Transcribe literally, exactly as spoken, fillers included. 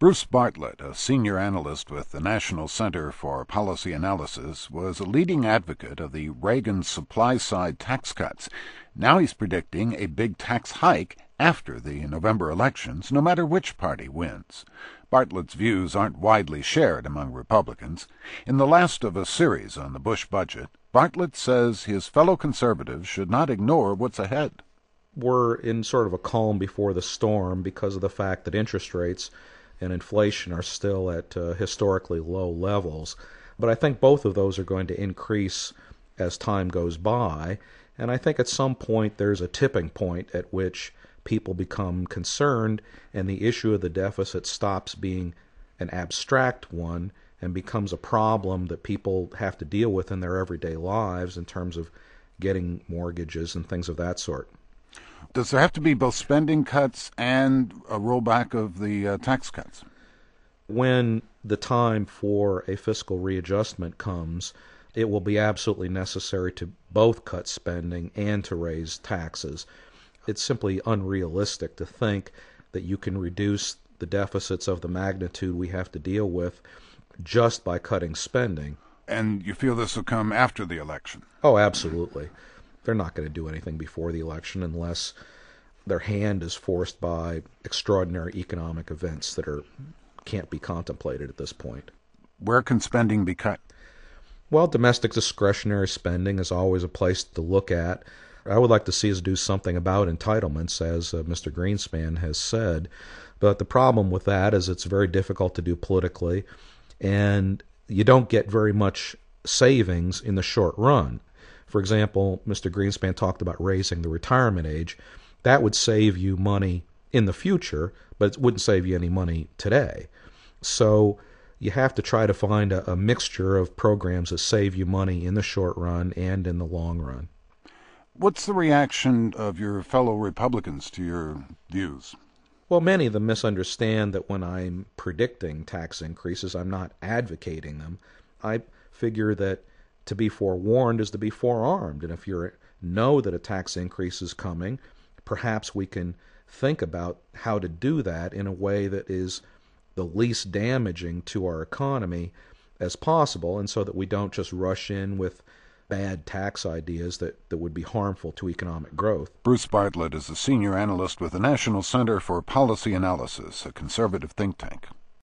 Bruce Bartlett, a senior analyst with the National Center for Policy Analysis, was a leading advocate of the Reagan supply-side tax cuts. Now he's predicting a big tax hike after the November elections, no matter which party wins. Bartlett's views aren't widely shared among Republicans. In the last of a series on the Bush budget, Bartlett says his fellow conservatives should not ignore what's ahead. We're in sort of a calm before the storm because of the fact that interest rates and inflation are still at uh, historically low levels. But I think both of those are going to increase as time goes by. And I think at some point there's a tipping point at which people become concerned and the issue of the deficit stops being an abstract one and becomes a problem that people have to deal with in their everyday lives in terms of getting mortgages and things of that sort. Does there have to be both spending cuts and a rollback of the uh, tax cuts? When the time for a fiscal readjustment comes, it will be absolutely necessary to both cut spending and to raise taxes. It's simply unrealistic to think that you can reduce the deficits of the magnitude we have to deal with just by cutting spending. And you feel this will come after the election? Oh, absolutely. They're not going to do anything before the election unless their hand is forced by extraordinary economic events that are can't be contemplated at this point. Where can spending be cut? Well, domestic discretionary spending is always a place to look at. I would like to see us do something about entitlements, as uh, Mister Greenspan has said. But the problem with that is it's very difficult to do politically, and you don't get very much savings in the short run. For example, Mister Greenspan talked about raising the retirement age. That would save you money in the future, but it wouldn't save you any money today. So you have to try to find a, a mixture of programs that save you money in the short run and in the long run. What's the reaction of your fellow Republicans to your views? Well, many of them misunderstand that when I'm predicting tax increases, I'm not advocating them. I figure that to be forewarned is to be forearmed. And if you know that a tax increase is coming, perhaps we can think about how to do that in a way that is the least damaging to our economy as possible, and so that we don't just rush in with bad tax ideas that, that would be harmful to economic growth. Bruce Bartlett is a senior analyst with the National Center for Policy Analysis, a conservative think tank.